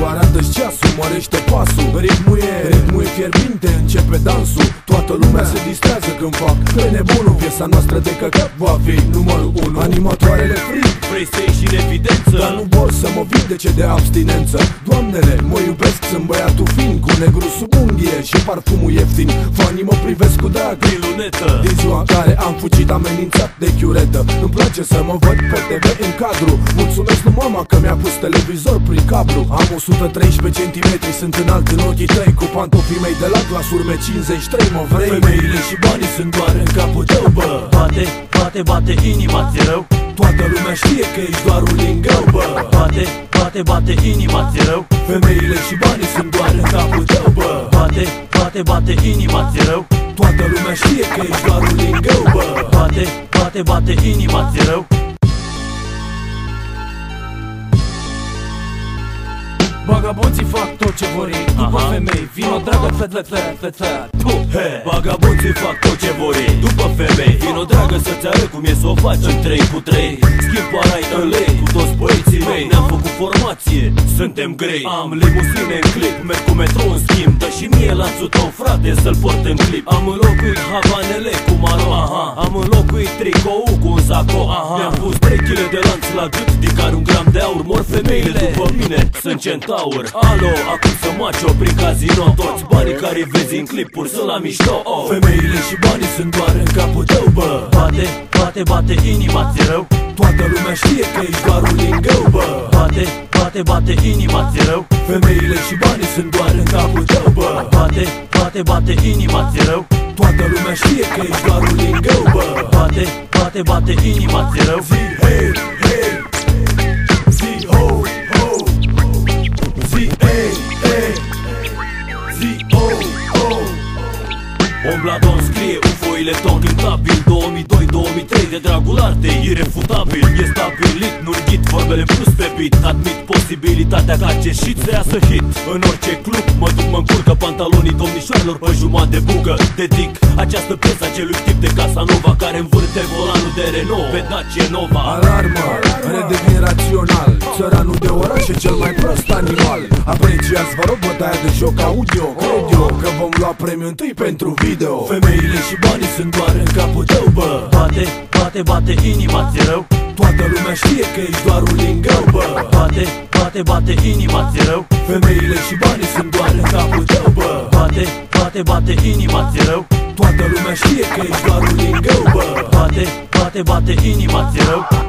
arată-ți ceasul, mărește pasul. Ritmul e fierbinte, începe dansul. Toată lumea se distrează când fac pe nebunul. Piesa noastră de căcat va fi numărul 1. Animatoarele free, vrei să ieși în evidență, dar nu vor să mă vindece de abstinență. Doamnele, mă iubesc, sunt băiatul fin, cu negru sub unghie și parfumul ieftin. Fanii mă privesc cu drag prin lunetă. Din ziua în care am fugit amenințat de chiuretă. Îmi place să mă văd pe TV în cadru. Mulțumesc lui mama că mi-a pus televizor prin cablu. Am 113 centimetri, sunt înalt în ochii tăi, cu pantofii mei de la clasurme 53. Mă vrei? Femeile și banii sunt doar în capul tău, bă. Bate, bate, bate inima, ți-e rău? Toată lumea știe că ești doar un lingău, bă. Bate, bate, bate inima, ți-e rău? Femeile și banii sunt doar în capul tău, bă. Bate, bate, bate inima, ți-e rău? Toată lumea știe că ești doar un lingău, bă. Bate, bate, bate inima, ți-e rău? Vagabonții fac tot ce vor ei, după femei, vino dragă, flet. Vagabonții fac tot ce vor ei, după femei, vino dragă să-ți arăt cum e să o faci în 3 cu 3. Schimb parai în lei cu toți băieții mei, ne-am făcut formație, suntem grei. Am limuzine în clip, merg cu metro în schimb, dă și mie lanțul tău, frate, să-l port în clip. Am înlocuit habanele cu maro, am înlocuit tricou cu un saco, mi-am pus 3 kg de lanț la gât, din care 1 gram de aur. Mor femeile după mine, sunt centaur. Alo, acum să macio prin casino. Toți banii care vezi în clipuri sunt la mișto. Femeile și banii sunt doar în capul tău, bă. Bate, bate, bate inima, ți-e rău? Toată lumea știe că ești doar un lingău, bă. Bate, bate, bate inima, ți-e rău? Femeile și banii sunt doar în capul tău, bă. Bate, bate, bate inima, ți-e rău? Toată lumea știe că ești doar un lingău, bă. Bate, bate, bate inima, ți-e rău? Zi hey, hey. Zi ho, ho. Zi hey, hey. Zi ho, ho. Ombladon scrie UFO Electron cântabil 2002-2003 de dragul artei irefutabil. E stabilit, nu-l ghit, vorbele plus pe beat. Admit posibilitatea ca acest shit să iasă hit. În orice club mă duc, mă încurcă pantalonii domnișoarelor pe jumătate de bugă. Dedic această piesă acelui tip de Casanova care învârte volanul de Renault pe Dacia Nova. Alarmă, redevin rațional. Țăranul de oraș e cel mai prost animal. Apreciați, vă rog, bătaia de joc audio. Cred eu că vom lua premiul întâi pentru video. Femeile și banii sunt doar în capul tău, bă. Bate, bate, bate inima, ți-e rău? Toată lumea știe că ești doar un lingău, bă. Bate, bate, bate inima, ți-e rău? Femeile și banii sunt doar în capul tău, bă. Bate, bate, bate inima, ți-e rău? Toată lumea știe că ești doar un lingău, bă. Bate, bate, bate inima, ți-e rău?